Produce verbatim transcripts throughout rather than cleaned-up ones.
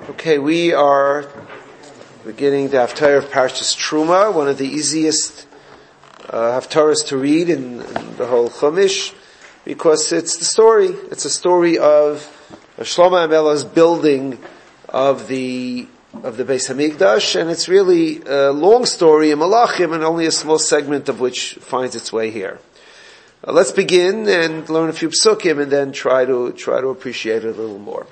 Okay, we are beginning the Haftarah of Parshas Truma, one of the easiest uh, Haftarahs to read in, in the whole Chumash, because it's the story. It's a story of Shlomo HaMelech's building of the of the Beis Hamikdash, and it's really a long story in Malachim, and only a small segment of which finds its way here. Uh, let's begin and learn a few psukim, and then try to try to appreciate it a little more.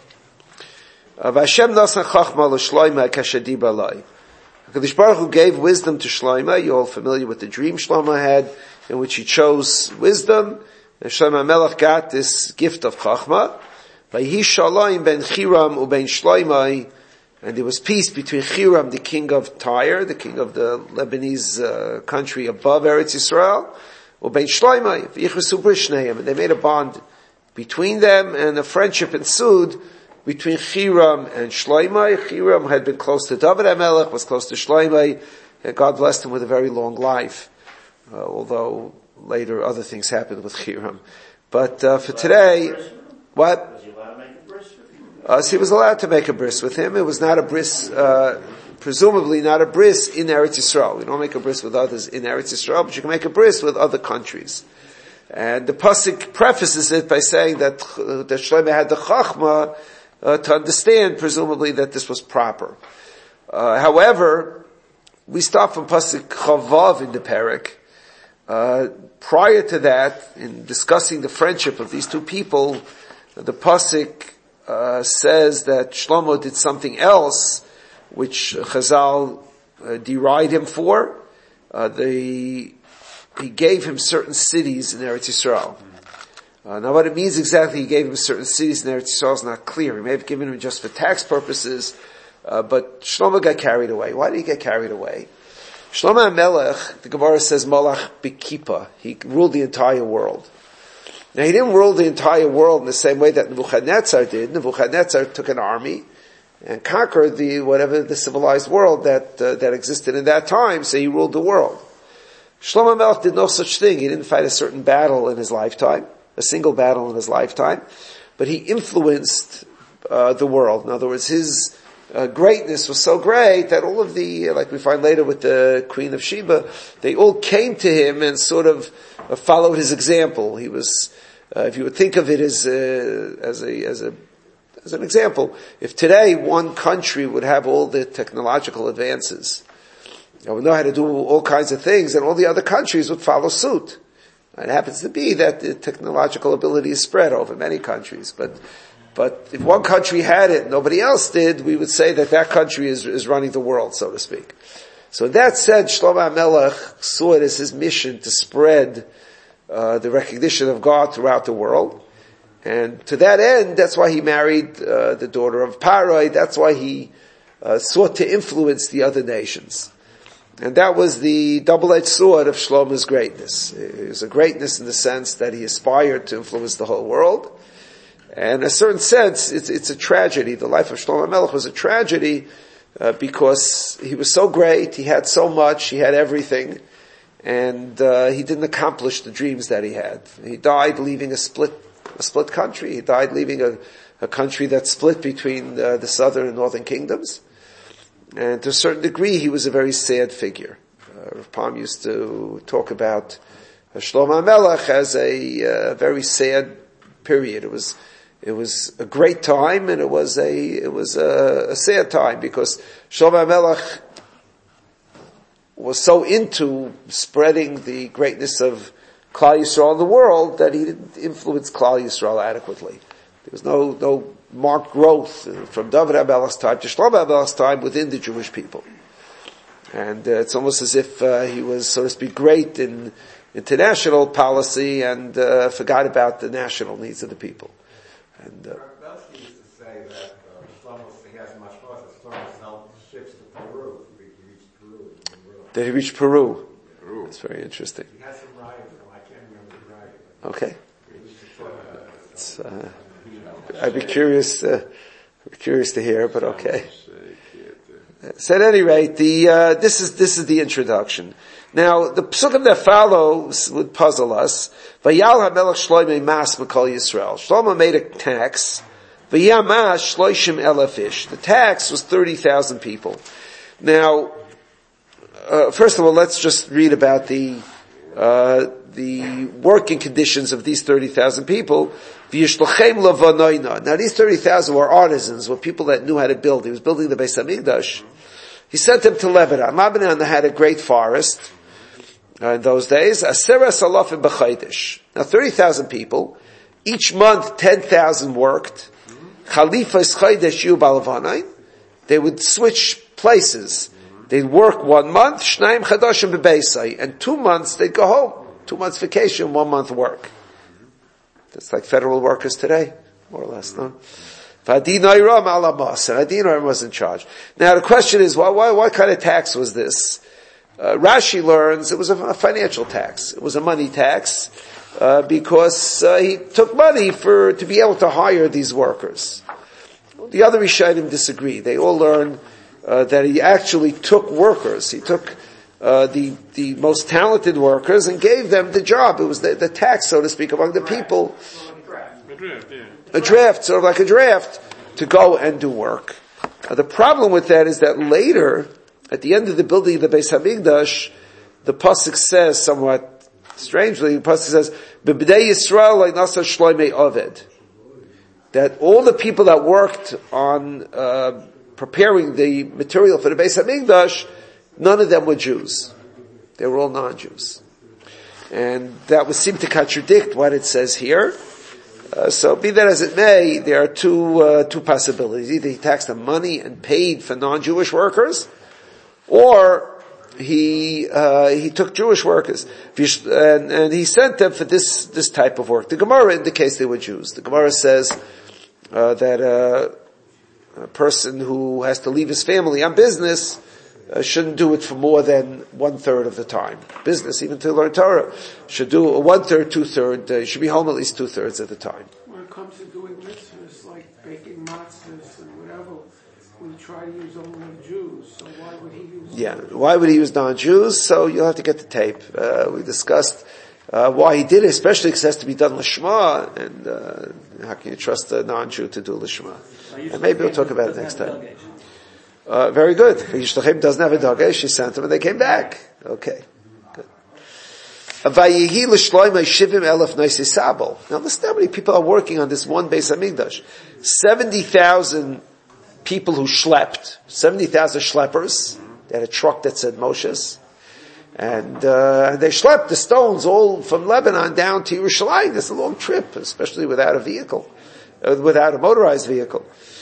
Vashem nasan chachma l'shloima kashadibra lai. HaKadosh Baruch Hu gave wisdom to Shlomo. You're all familiar with the dream Shlomo had, in which he chose wisdom. And Shlomo HaMelech got this gift of chachma. Vayihi shalom ben Chiram uben Shlomo, and there was peace between Chiram, the king of Tyre, the king of the Lebanese uh, country above Eretz Yisrael, uben Shlomo, v'yichvesu bris shneim, and they made a bond between them, and a friendship ensued between Chiram and Shlomo. Chiram had been close to David HaMelech, was close to Shlomo, and God blessed him with a very long life, uh, although later other things happened with Chiram. But uh, for today, what? Was he allowed to make a bris with him? Uh, so he was allowed to make a bris with him. It was not a bris, uh, presumably not a bris in Eretz Yisrael. We don't make a bris with others in Eretz Yisrael, but you can make a bris with other countries. And the pasuk prefaces it by saying that, uh, that Shlomo had the chachma Uh, to understand, presumably, that this was proper. Uh, however, we start from Pasuk Chavav in the Perek. Uh, prior to that, in discussing the friendship of these two people, the Pasuk uh, says that Shlomo did something else, which Chazal uh, deride him for. Uh, the, he gave him certain cities in Eretz Yisrael. Uh, now what it means exactly, he gave him certain cities in Eretz Yisrael is not clear. He may have given him just for tax purposes, uh, but Shlomo got carried away. Why did he get carried away? Shlomo HaMelech, the Gemara says, Malach B'kippah. He ruled the entire world. Now he didn't rule the entire world in the same way that Nebuchadnezzar did. Nebuchadnezzar took an army and conquered the, whatever the civilized world that, uh, that existed in that time, so he ruled the world. Shlomo HaMelech did no such thing. He didn't fight a certain battle in his lifetime. A single battle in his lifetime, but he influenced uh, the world. In other words, his uh, greatness was so great that all of the, like we find later with the Queen of Sheba, they all came to him and sort of uh, followed his example. He was, uh, if you would think of it as a, as a, as a, as an example, if today one country would have all the technological advances, and would know how to do all kinds of things, and all the other countries would follow suit. It happens to be that the technological ability is spread over many countries, but but if one country had it, nobody else did, we would say that that country is is running the world, so to speak. So in that sense, Shlomo HaMelech saw it as his mission to spread uh, the recognition of God throughout the world, and to that end, that's why he married uh, the daughter of Parai. That's why he uh, sought to influence the other nations. And that was the double-edged sword of Shlomo's greatness. It was a greatness in the sense that he aspired to influence the whole world. And in a certain sense, it's, it's a tragedy. The life of Shlomo HaMelech was a tragedy uh, because he was so great, he had so much, he had everything, and uh, he didn't accomplish the dreams that he had. He died leaving a split, a split country. He died leaving a, a country that split between uh, the southern and northern kingdoms. And to a certain degree, he was a very sad figure. Uh, Rav Pam used to talk about uh, Shlomo HaMelech as a uh, very sad period. It was, it was a great time, and it was a, it was a, a sad time because Shlomo HaMelech was so into spreading the greatness of Klal Yisrael in the world that he didn't influence Klal Yisrael adequately. There was no, no marked growth from David HaMelech's time to Shlomo HaMelech's time within the Jewish people. And uh, it's almost as if uh, he was, so to speak, great in international policy and uh, forgot about the national needs of the people. And uh, Belsky used to say that uh, Shlomo, he has much more, that Shlomo sailed ships to Peru. He reached Peru. That he reached Peru. Peru. That's very interesting. He has some writing, though. I can't remember the writing. Okay. It's, uh, I'd be curious, uh, curious to hear, but okay. So at any rate, the, uh, this is, this is the introduction. Now, the psukim that follows would puzzle us. Vayal HaMelech Shlomo mas Makol Yisrael. Shlomo made a tax V'yamash shloishim elef ish. The tax was thirty thousand people. Now, uh, first of all, let's just read about the uh, the working conditions of these thirty thousand people. Now, these thirty thousand were artisans, were people that knew how to build. He was building the Beis Hamikdash. He sent them to Lebanon. Lebanon had a great forest uh, in those days. Asera salafim b'chaydish. Now, thirty thousand people. Each month, ten thousand worked. Khalifa is chaydish yu balavanayin. They would switch places. They'd work one month, shnaim chadashim b'beisai, and two months they'd go home. Two months vacation, one month work. That's like federal workers today, more or less, no? V'adinayram ala maser. Adinayram was in charge. Now the question is, why, why, what kind of tax was this? Uh, Rashi learns it was a, a financial tax. It was a money tax, uh, because, uh, he took money for, to be able to hire these workers. The other Rishonim disagree. They all learn uh, that he actually took workers. He took uh, the the most talented workers and gave them the job. It was the, the tax, so to speak, among the people. A draft, yeah. A draft, sort of like a draft, to go and do work. Uh, the problem with that is that later, at the end of the building of the Beis Hamikdash, the pasuk says somewhat strangely, the pasuk says, "B'bnei Yisrael like nasa shloimei oved." That all the people that worked on uh, preparing the material for the Beis Hamikdash, none of them were Jews. They were all non-Jews. And that would seem to contradict what it says here. Uh, so be that as it may, there are two uh, two possibilities. Either he taxed them money and paid for non-Jewish workers, or he uh, he took Jewish workers and, and he sent them for this this type of work. The Gemara indicates they were Jews. The Gemara says uh, that uh, a person who has to leave his family on business uh, shouldn't do it for more than one third of the time. Business, even to learn Torah, should do a one third, two third. Uh, should be home at least two thirds of the time. When it comes to doing mitzvahs like baking matzahs and whatever, we try to use only Jews. So why would he use? Yeah, why would he use non-Jews? So you'll have to get the tape. Uh, we discussed uh, why he did it, especially because it has to be done l'shma, and uh, how can you trust a non-Jew to do l'shma? And maybe we'll talk about it next time. Uh, very good. Yishlachim doesn't have a dagesh. She sent them and they came back. Okay. Good. Vayihi l'shloimei shivim elef noisei sabel. Now listen how many people are working on this one Beis Hamikdash. seventy thousand people who schlepped. seventy thousand schleppers. They had a truck that said Moshe's. And, uh, they schlepped the stones all from Lebanon down to Yerushalayim. It's a long trip, especially without a vehicle. Uh, without a motorized vehicle.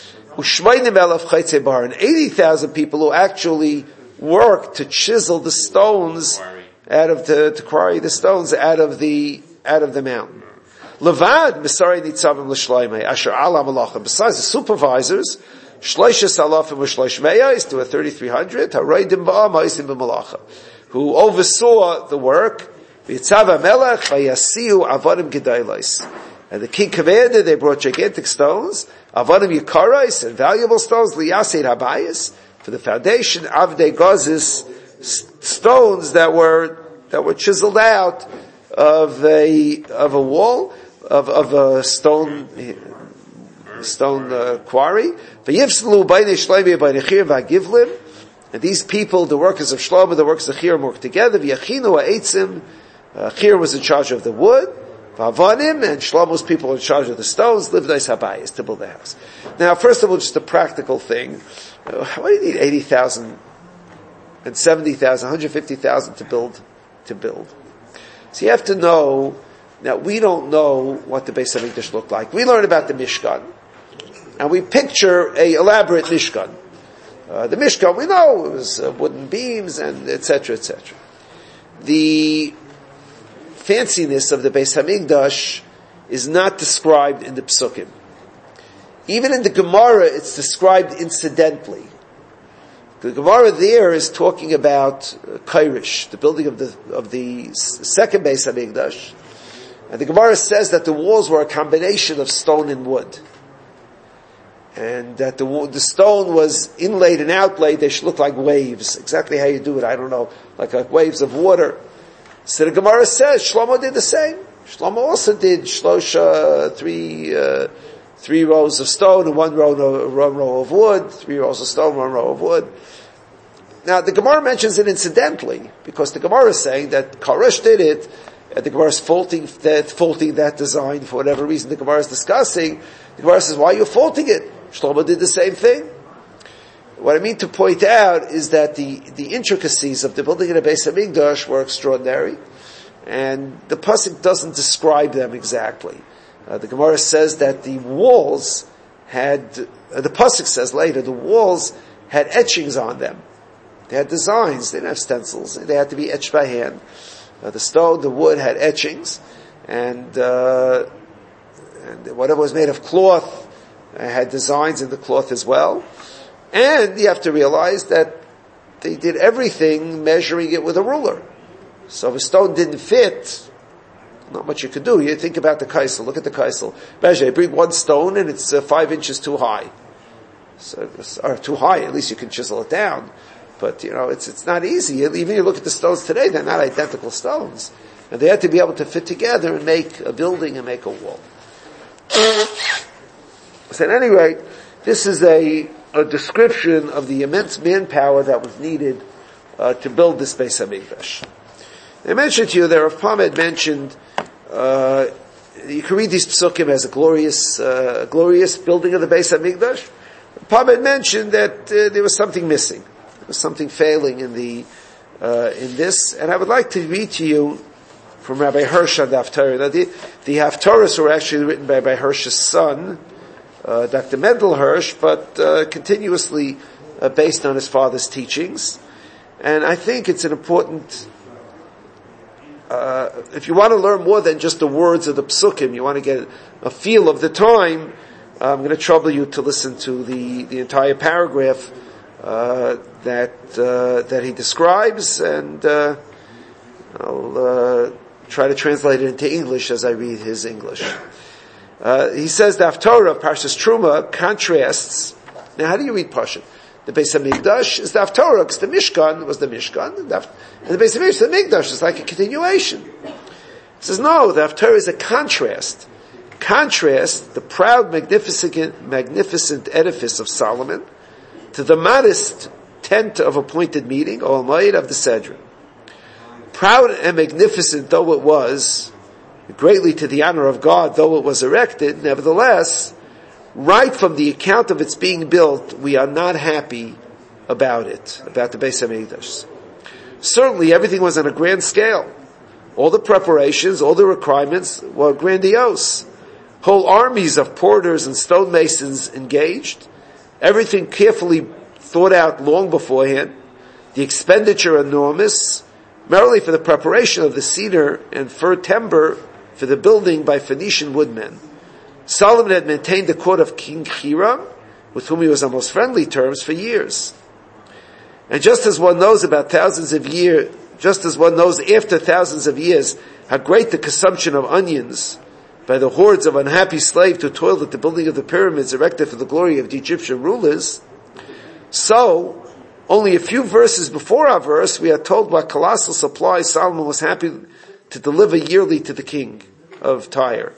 And eighty thousand people who actually worked to chisel the stones out of the, to quarry the stones out of the, out of the mountain. Levad, Misari Nitzavim L'Shloimei, Asher Ala Malachim. Besides the supervisors, Shloisha Salafim V'Shloish Meyais, to a thirty-three hundred, Haraydim Ba'am Ha'istim B'Malacha, who oversaw the work, V'Yitzav HaMelech, V'Yasiu Avadim Gedailos. And the king commanded, they brought gigantic stones, Avadim Yikarais, and valuable stones, Liyaseid Habayis, for the foundation, Avdei Gozis, stones that were, that were chiseled out of a, of a wall, of, of a stone, stone uh, quarry. V'yivslu b'nei Shloimei b'nei Chir v'agivlim, and these people, the workers of Shlomo, the workers of Chir, worked together. V'yachinu ha'etzim, uh, Chir was in charge of the wood, V'avanim, and Shlomo's people were in charge of the stones, livdais habayis, to build the house. Now, first of all, just a practical thing. Uh, why do you need eighty thousand and seventy thousand, one hundred fifty thousand to build, to build? So you have to know, now we don't know what the Beis Hamikdash looked like. We learn about the Mishkan, and we picture a elaborate Mishkan. Uh, the Mishkan, we know, it was uh, wooden beams, and et cetera, et cetera. The fanciness of the Beis Hamikdash is not described in the Psukim. Even in the Gemara, it's described incidentally. The Gemara there is talking about uh, Kairish, the building of the of the second Beis Hamikdash, and the Gemara says that the walls were a combination of stone and wood, and that the the stone was inlaid and outlaid. They should look like waves. Exactly how you do it, I don't know, like, like waves of water. So the Gemara says Shlomo did the same. Shlomo also did shlosha, three, uh, three rows of stone and one row, one row of wood, three rows of stone, one row of wood. Now, the Gemara mentions it incidentally, because the Gemara is saying that Koresh did it, and the Gemara is faulting that, faulting that design for whatever reason the Gemara is discussing. The Gemara says, why are you faulting it? Shlomo did the same thing. What I mean to point out is that the, the intricacies of the building of the Beis HaMikdash were extraordinary, and the pasuk doesn't describe them exactly. Uh, the Gemara says that the walls had, uh, the pasuk says later, the walls had etchings on them. They had designs, they didn't have stencils, they had to be etched by hand. Uh, the stone, the wood had etchings, and, uh, and whatever was made of cloth uh, had designs in the cloth as well. And you have to realize that they did everything measuring it with a ruler. So if a stone didn't fit, not much you could do. You think about the kaisel, look at the kaisel. Measure, you bring one stone and it's uh, five inches too high. So, or too high, at least you can chisel it down. But, you know, it's, it's not easy. Even you look at the stones today, they're not identical stones. And they had to be able to fit together and make a building and make a wall. So at any rate, this is a, a description of the immense manpower that was needed uh, to build this Beis HaMikdash. I mentioned to you that Rav Pam had mentioned, uh, you can read these psukim as a glorious, uh, glorious building of the Beis HaMikdash. Rav Pam had mentioned that uh, there was something missing. There was something failing in the, uh, in this. And I would like to read to you from Rabbi Hirsch on the Haftarah. Now the, the Haftarahs were actually written by Rabbi Hirsch's son, uh, Doctor Mendel Hirsch, but, uh, continuously, uh, based on his father's teachings. And I think it's an important, Uh, if you want to learn more than just the words of the psukim, you want to get a feel of the time, uh, I'm going to trouble you to listen to the, the entire paragraph, uh, that, uh, that he describes, and, uh, I'll, uh, try to translate it into English as I read his English. Uh, he says the Haftarah of Parshas Truma contrasts, now how do you read Parsha? The Beis HaMikdash is the Haftarah, because the Mishkan was the Mishkan, and the, and the Beis HaMikdash, the Mikdash, is like a continuation. He says, no, the Haftarah is a contrast. Contrast the proud, magnificent, magnificent edifice of Solomon to the modest tent of appointed meeting, or Moed of the Sedron. Proud and magnificent though it was, greatly to the honor of God, though it was erected, nevertheless, right from the account of its being built, we are not happy about it, about the Beis HaMikdash. Certainly everything was on a grand scale. All the preparations, all the requirements were grandiose. Whole armies of porters and stonemasons engaged. Everything carefully thought out long beforehand. The expenditure enormous, merely for the preparation of the cedar and fir timber for the building by Phoenician woodmen. Solomon had maintained the court of King Hiram, with whom he was on most friendly terms for years. And just as one knows about thousands of years, just as one knows after thousands of years how great the consumption of onions by the hordes of unhappy slaves who toiled at the building of the pyramids erected for the glory of the Egyptian rulers, so, only a few verses before our verse, we are told what colossal supply Solomon was happy to deliver yearly to the king of Tyre.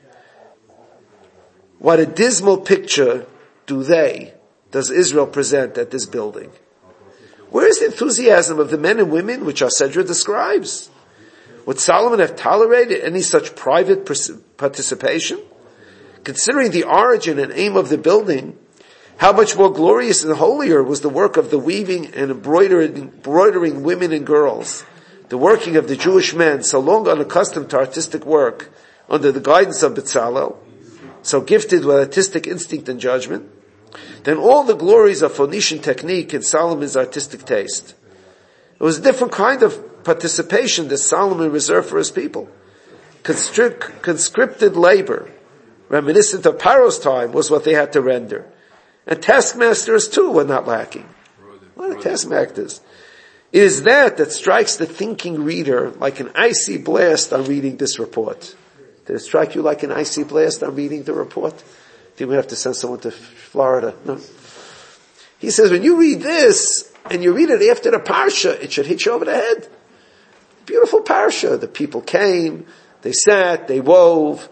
What a dismal picture do they, does Israel present at this building? Where is the enthusiasm of the men and women which our Sedra describes? Would Solomon have tolerated any such private participation? Considering the origin and aim of the building, how much more glorious and holier was the work of the weaving and embroidering, embroidering women and girls, the working of the Jewish men, so long unaccustomed to artistic work, under the guidance of Bezalel, so gifted with artistic instinct and judgment, than all the glories of Phoenician technique and Solomon's artistic taste. It was a different kind of participation that Solomon reserved for his people. Constrict, conscripted labor, reminiscent of Paro's time, was what they had to render. And taskmasters too were not lacking. What are taskmasters? It is that that strikes the thinking reader like an icy blast on reading this report. Did it strike you like an icy blast on reading the report? Did we have to send someone to Florida? No. He says, when you read this, and you read it after the parsha, it should hit you over the head. Beautiful parsha. The people came, they sat, they wove,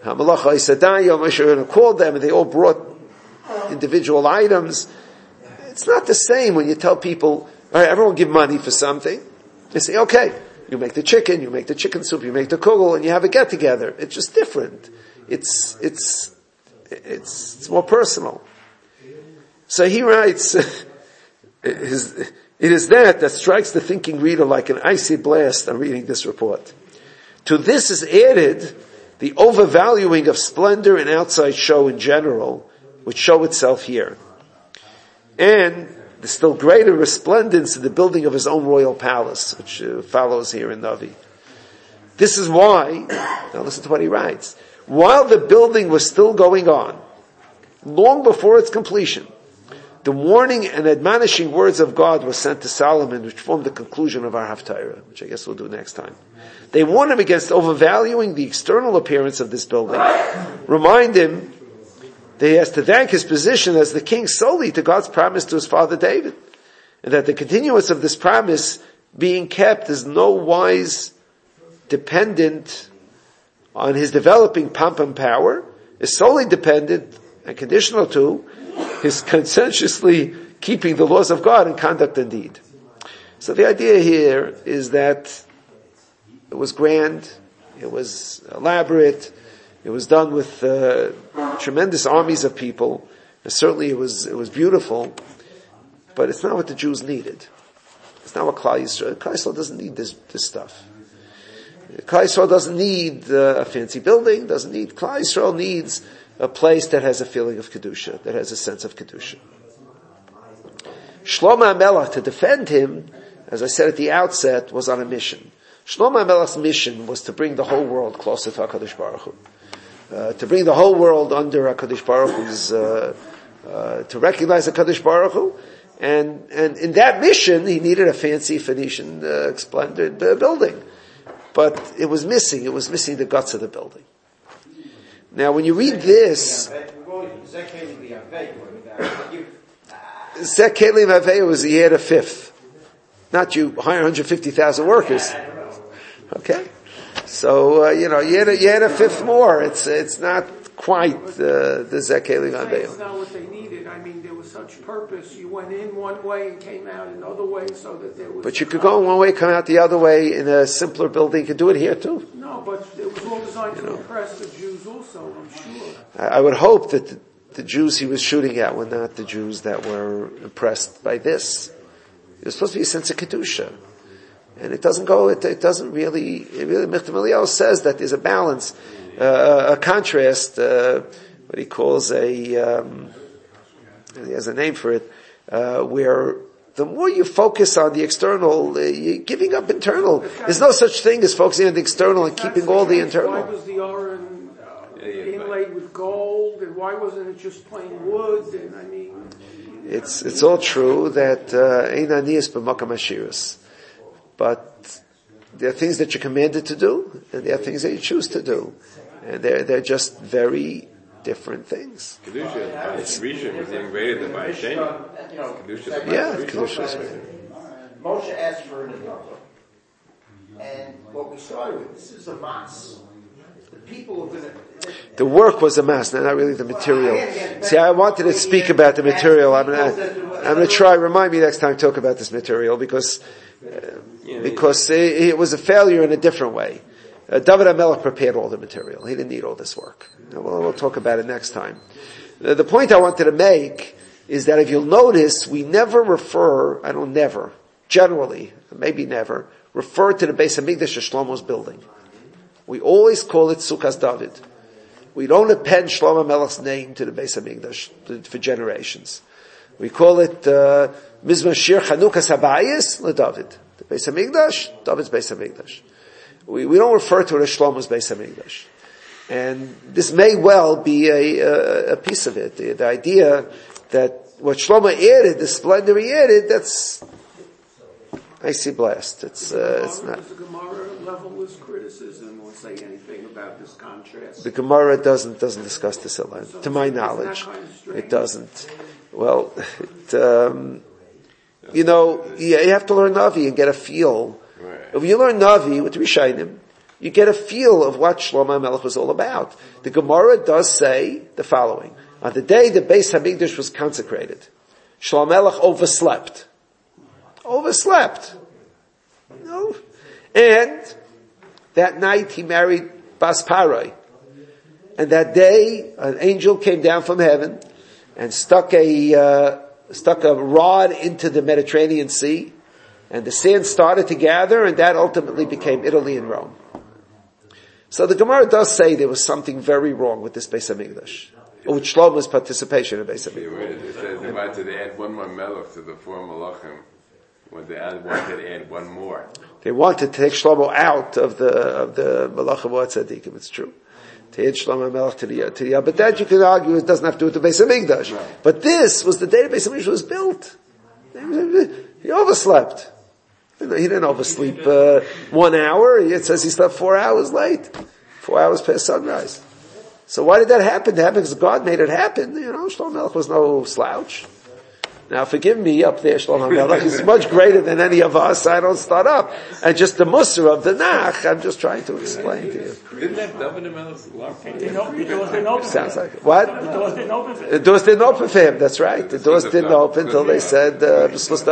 Hamalacha Isadaya, Moshe Aaron called them, and they all brought individual items. It's not the same when you tell people, all right, everyone give money for something. They say, okay, you make the chicken, you make the chicken soup, you make the kugel, and you have a get together. It's just different. It's, it's, it's, it's more personal. So he writes, it is that that strikes the thinking reader like an icy blast on reading this report. To this is added the overvaluing of splendor and outside show in general, which show itself here. And the still greater resplendence in the building of his own royal palace, which uh, follows here in Navi. This is why, now listen to what he writes, while the building was still going on, long before its completion, the warning and admonishing words of God were sent to Solomon, which formed the conclusion of our Haftarah, which I guess we'll do next time. They warn him against overvaluing the external appearance of this building, remind him that he has to thank his position as the king solely to God's promise to his father David, and that the continuance of this promise being kept is no wise dependent on his developing pomp and power, is solely dependent and conditional to his conscientiously keeping the laws of God in conduct and deed. So the idea here is that it was grand, it was elaborate, it was done with uh, tremendous armies of people, and certainly it was it was beautiful, but it's not what the Jews needed. It's not what Klal Yisrael, Klal Yisrael doesn't need this, this stuff. Klal Yisrael doesn't need uh, a fancy building, doesn't need, Klal Yisrael needs a place that has a feeling of Kedusha, that has a sense of Kedusha. Shlomo HaMelech, to defend him, as I said at the outset, was on a mission. Shlomo HaMelech's mission was to bring the whole world closer to HaKadosh Baruch Hu. Uh, to bring the whole world under HaKadosh Baruch Hu's, uh, uh, to recognize HaKadosh Baruch Hu. And, and in that mission, he needed a fancy Phoenician, uh, splendid uh, building. But it was missing, it was missing the guts of the building. Now when you read this, Zek Kelim Havei was, he had a fifth. Not you hire one hundred fifty thousand workers. Okay? So, uh, you know, you had a, you had a fifth more. It's, it's not quite, uh, the Zek Kelim Havei. It's not what they needed. I mean, there was such purpose. You went in one way and came out another way so that there was... But you could go in one way, come out the other way in a simpler building. You could do it here too. No, but it was all designed to impress the Jews also, I'm sure. I, I would hope that the, the Jews he was shooting at were not the Jews that were impressed by this. It was supposed to be a sense of Kedusha. And it doesn't go, it, it doesn't really, it really, Michtav Eliyahu says that there's a balance, uh, a contrast, uh, what he calls a, um, he has a name for it, uh, where the more you focus on the external, uh, you're giving up internal. There's no such thing as focusing on the external and keeping all the internal. Why was the Aron uh, inlaid with gold, and why wasn't it just plain wood? And I mean, it's it's all true that ein anias b'makam ashiras, but there are things that you're commanded to do, and there are things that you choose to do, and they're they're just very different things. Kedusha, it's Rishon was even greater than by Sheni. Kedusha, yeah, Kedusha is greater. Moshe asked for an another, and what we started with, this is a mass. The people are going to... The work was a mass, not really the material. See, I wanted to speak about the material. I'm going to, I'm going to try, remind me next time to talk about this material, because, uh, because it, it was a failure in a different way. Uh, David HaMelech prepared all the material. He didn't need all this work. Well, we'll talk about it next time. Uh, the point I wanted to make is that if you'll notice, we never refer, I don't never, generally, maybe never, refer to the Beis HaMikdash as Shlomo's building. We always call it Sukkos David. We don't append Shlomo HaMelech's name to the Beis HaMikdash for generations. We call it uh, Mizmor Shir Chanukas Habayis LeDavid. The Beis HaMikdash, David's Beis HaMikdash. We, we don't refer to it as Shlomo's Beis HaMikdash. And this may well be a, a, a piece of it. The, the idea that what Shlomo added, the splendor he added, that's icy blast. It's, uh, it's not. Does the Gemara level-less criticism or say anything about this contrast? The Gemara doesn't, doesn't discuss this a lot. To my knowledge, it doesn't. Well, it, um, you know, you have to learn Navi and get a feel. If you learn Navi with Rishayim, you get a feel of what Shlomo HaMelech was all about. The Gemara does say the following. On the day the Beis HaMikdash was consecrated, Shlomo HaMelech overslept. Overslept. No. And that night he married Bas Parai. And that day an angel came down from heaven and stuck a, uh, stuck a rod into the Mediterranean Sea. And the sand started to gather, and that ultimately became Italy and Rome. So the Gemara does say there was something very wrong with this Beis HaMikdash, with Shlomo's participation in Beis HaMikdash. It says they wanted to add one more melech to the four malachim. When they add, wanted to add one more. They wanted to take Shlomo out of the of the Malachim or Tzadikim. It's true. To add Shlomo Melech to the to the. But that you can argue it doesn't have to do with the Beis HaMikdash. No. But this was the day the Beis HaMikdash was built. He overslept. He didn't oversleep uh, one hour. It says he slept four hours late, four hours past sunrise. So why did that happen? That happened because God made it happen. You know, Shlomo Melech was no slouch. Now forgive me up there, Shlomo HaMelech. He's much greater than any of us. I don't start up. And just the Musar of the Nach, I'm just trying to explain to you. Didn't that David HaMelech's lock? The doors didn't open. Sounds like it. What? The doors didn't open for him. The doors didn't open for him, that's right. The doors didn't open until they said, uh,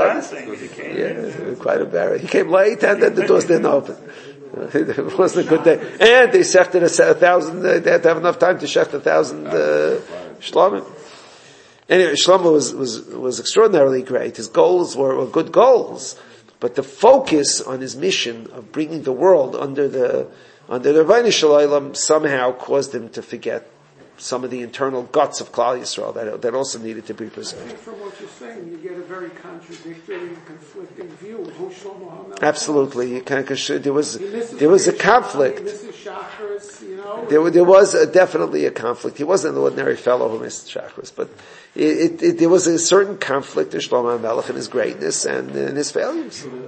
yeah, quite embarrassed. He came late and then the doors didn't open. It wasn't a good day. And they shechted a thousand, they had to have enough time to shecht a thousand, uh, Shlomim. Anyway, Shlomo was, was, was extraordinarily great. His goals were, were good goals. But the focus on his mission of bringing the world under the, under the Rebbeinu Shalom somehow caused him to forget some of the internal guts of Klal Yisrael that, that also needed to be preserved. I think from what you're saying, you get a very contradictory and conflicting view of who Shlomo HaMelech Absolutely. You can't, there was, He misses there was a Shachar, conflict. He misses Shachris, you know. There, there was a, definitely a conflict. He wasn't an ordinary fellow who missed chakras, but it, it, it, there was a certain conflict in Shlomo HaMelech and his greatness and, and his failures.